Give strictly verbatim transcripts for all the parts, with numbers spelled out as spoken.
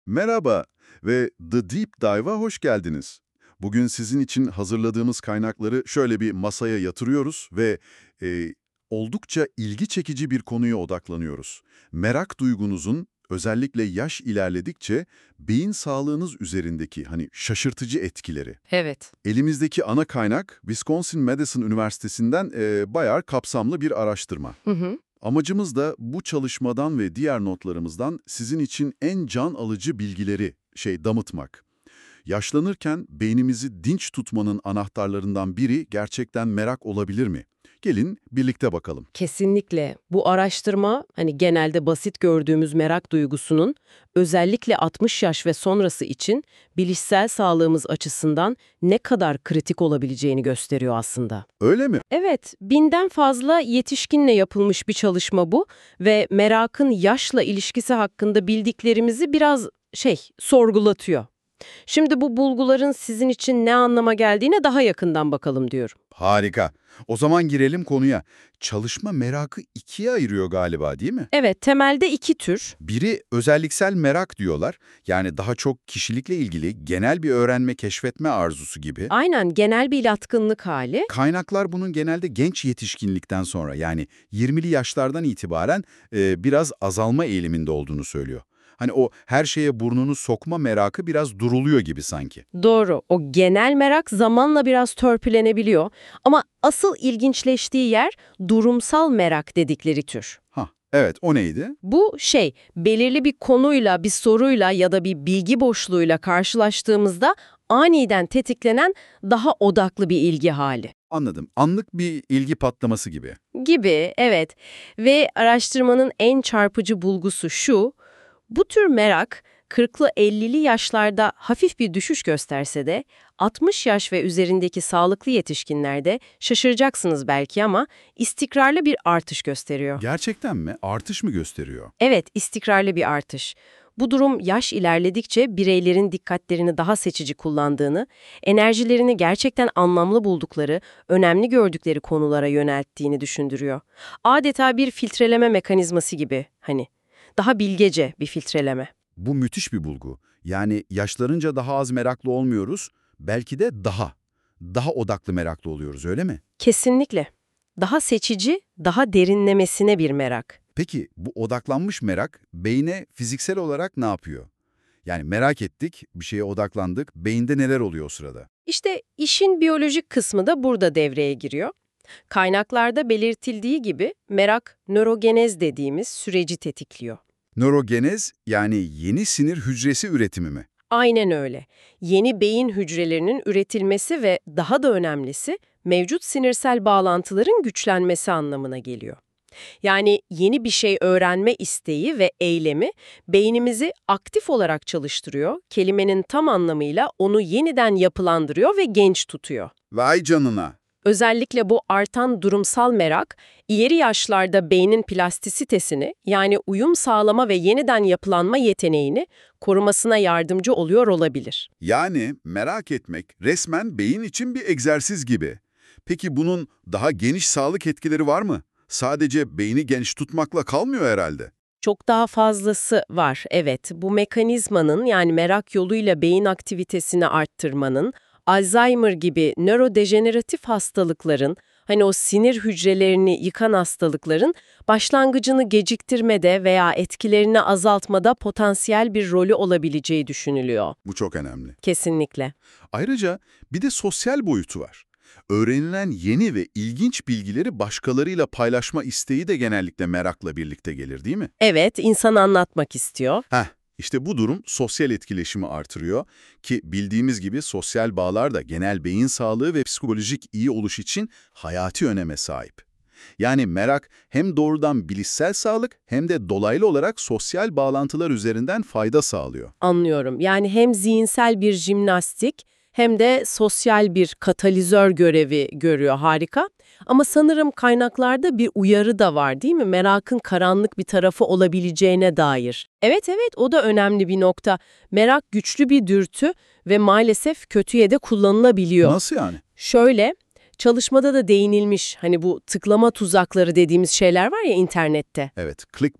Merhaba ve The Deep Dive'a hoş geldiniz. Bugün sizin için hazırladığımız kaynakları şöyle bir masaya yatırıyoruz ve e, oldukça ilgi çekici bir konuya odaklanıyoruz. Merak duygunuzun özellikle yaş ilerledikçe beyin sağlığınız üzerindeki hani şaşırtıcı etkileri. Evet. Elimizdeki ana kaynak Wisconsin-Madison Üniversitesi'nden e, bayağı kapsamlı bir araştırma. Hı hı. Amacımız da bu çalışmadan ve diğer notlarımızdan sizin için en can alıcı bilgileri şey damıtmak. Yaşlanırken beynimizi dinç tutmanın anahtarlarından biri gerçekten merak olabilir mi? Gelin birlikte bakalım. Kesinlikle. Bu araştırma hani genelde basit gördüğümüz merak duygusunun özellikle altmış yaş ve sonrası için bilişsel sağlığımız açısından ne kadar kritik olabileceğini gösteriyor aslında. Öyle mi? Evet, binden fazla yetişkinle yapılmış bir çalışma bu ve merakın yaşla ilişkisi hakkında bildiklerimizi biraz şey sorgulatıyor. Şimdi bu bulguların sizin için ne anlama geldiğine daha yakından bakalım diyorum. Harika. O zaman girelim konuya. Çalışma merakı ikiye ayırıyor galiba, değil mi? Evet, temelde iki tür. Biri özelliksel merak diyorlar. Yani daha çok kişilikle ilgili genel bir öğrenme, keşfetme arzusu gibi. Aynen, genel bir yatkınlık hali. Kaynaklar bunun genelde genç yetişkinlikten sonra yani yirmili yaşlardan itibaren e, biraz azalma eğiliminde olduğunu söylüyor. Hani o her şeye burnunu sokma merakı biraz duruluyor gibi sanki. Doğru, o genel merak zamanla biraz törpülenebiliyor. Ama asıl ilginçleştiği yer durumsal merak dedikleri tür. Hah, evet, o neydi? Bu şey, belirli bir konuyla, bir soruyla ya da bir bilgi boşluğuyla karşılaştığımızda aniden tetiklenen daha odaklı bir ilgi hali. Anladım. Anlık bir ilgi patlaması gibi. Gibi, evet. Ve araştırmanın en çarpıcı bulgusu şu: bu tür merak kırklı ellili yaşlarda hafif bir düşüş gösterse de altmış yaş ve üzerindeki sağlıklı yetişkinlerde şaşıracaksınız belki ama istikrarlı bir artış gösteriyor. Gerçekten mi? Artış mı gösteriyor? Evet, istikrarlı bir artış. Bu durum yaş ilerledikçe bireylerin dikkatlerini daha seçici kullandığını, enerjilerini gerçekten anlamlı buldukları, önemli gördükleri konulara yönelttiğini düşündürüyor. Adeta bir filtreleme mekanizması gibi hani. Daha bilgece bir filtreleme. Bu müthiş bir bulgu. Yani yaşlarınca daha az meraklı olmuyoruz, belki de daha, daha odaklı meraklı oluyoruz, öyle mi? Kesinlikle. Daha seçici, daha derinlemesine bir merak. Peki bu odaklanmış merak beyne fiziksel olarak ne yapıyor? Yani merak ettik, bir şeye odaklandık, beyinde neler oluyor o sırada? İşte işin biyolojik kısmı da burada devreye giriyor. Kaynaklarda belirtildiği gibi merak, nörogenez dediğimiz süreci tetikliyor. Nörogenez yani yeni sinir hücresi üretimi mi? Aynen öyle. Yeni beyin hücrelerinin üretilmesi ve daha da önemlisi mevcut sinirsel bağlantıların güçlenmesi anlamına geliyor. Yani yeni bir şey öğrenme isteği ve eylemi beynimizi aktif olarak çalıştırıyor, kelimenin tam anlamıyla onu yeniden yapılandırıyor ve genç tutuyor. Vay canına! Özellikle bu artan durumsal merak, ileri yaşlarda beynin plastisitesini, yani uyum sağlama ve yeniden yapılanma yeteneğini korumasına yardımcı oluyor olabilir. Yani merak etmek resmen beyin için bir egzersiz gibi. Peki bunun daha geniş sağlık etkileri var mı? Sadece beyni genç tutmakla kalmıyor herhalde. Çok daha fazlası var, evet. Bu mekanizmanın, yani merak yoluyla beyin aktivitesini arttırmanın, Alzheimer gibi nörodejeneratif hastalıkların, hani o sinir hücrelerini yıkan hastalıkların başlangıcını geciktirmede veya etkilerini azaltmada potansiyel bir rolü olabileceği düşünülüyor. Bu çok önemli. Kesinlikle. Ayrıca bir de sosyal boyutu var. Öğrenilen yeni ve ilginç bilgileri başkalarıyla paylaşma isteği de genellikle merakla birlikte gelir, değil mi? Evet, insan anlatmak istiyor. Heh, işte bu durum sosyal etkileşimi artırıyor ki bildiğimiz gibi sosyal bağlar da genel beyin sağlığı ve psikolojik iyi oluş için hayati öneme sahip. Yani merak hem doğrudan bilişsel sağlık hem de dolaylı olarak sosyal bağlantılar üzerinden fayda sağlıyor. Anlıyorum. Yani hem zihinsel bir jimnastik hem de sosyal bir katalizör görevi görüyor. Harika. Ama sanırım kaynaklarda bir uyarı da var, değil mi? Merakın karanlık bir tarafı olabileceğine dair. Evet evet, o da önemli bir nokta. Merak güçlü bir dürtü ve maalesef kötüye de kullanılabiliyor. Nasıl yani? Şöyle, çalışmada da değinilmiş, hani bu tıklama tuzakları dediğimiz şeyler var ya internette. Evet, clickbait.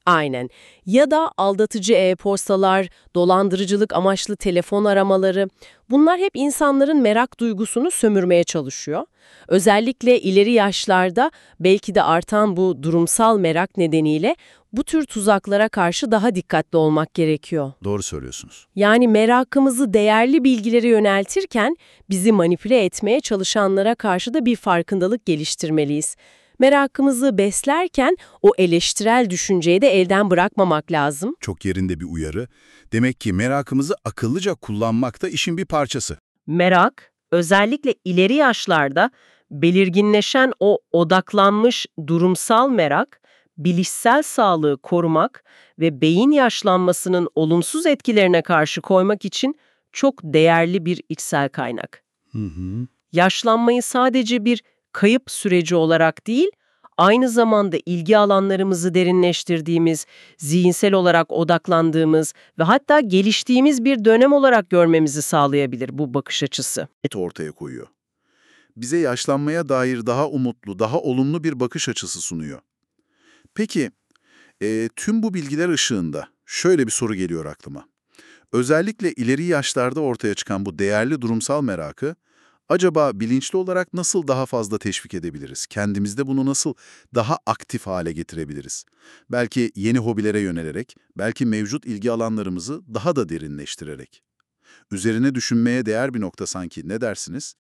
Aynen. Ya da aldatıcı e-postalar, dolandırıcılık amaçlı telefon aramaları, bunlar hep insanların merak duygusunu sömürmeye çalışıyor. Özellikle ileri yaşlarda belki de artan bu durumsal merak nedeniyle bu tür tuzaklara karşı daha dikkatli olmak gerekiyor. Doğru söylüyorsunuz. Yani merakımızı değerli bilgilere yöneltirken bizi manipüle etmeye çalışanlara karşı da bir farkındalık geliştirmeliyiz. Merakımızı beslerken o eleştirel düşünceyi de elden bırakmamak lazım. Çok yerinde bir uyarı. Demek ki merakımızı akıllıca kullanmak da işin bir parçası. Merak, özellikle ileri yaşlarda belirginleşen o odaklanmış durumsal merak, bilişsel sağlığı korumak ve beyin yaşlanmasının olumsuz etkilerine karşı koymak için çok değerli bir içsel kaynak. Hı hı. Yaşlanmayı sadece bir kayıp süreci olarak değil, aynı zamanda ilgi alanlarımızı derinleştirdiğimiz, zihinsel olarak odaklandığımız ve hatta geliştiğimiz bir dönem olarak görmemizi sağlayabilir bu bakış açısı. Et ortaya koyuyor. Bize yaşlanmaya dair daha umutlu, daha olumlu bir bakış açısı sunuyor. Peki, e, tüm bu bilgiler ışığında şöyle bir soru geliyor aklıma. Özellikle ileri yaşlarda ortaya çıkan bu değerli durumsal merakı, acaba bilinçli olarak nasıl daha fazla teşvik edebiliriz? Kendimizde bunu nasıl daha aktif hale getirebiliriz? Belki yeni hobilere yönelerek, belki mevcut ilgi alanlarımızı daha da derinleştirerek. Üzerine düşünmeye değer bir nokta sanki, ne dersiniz?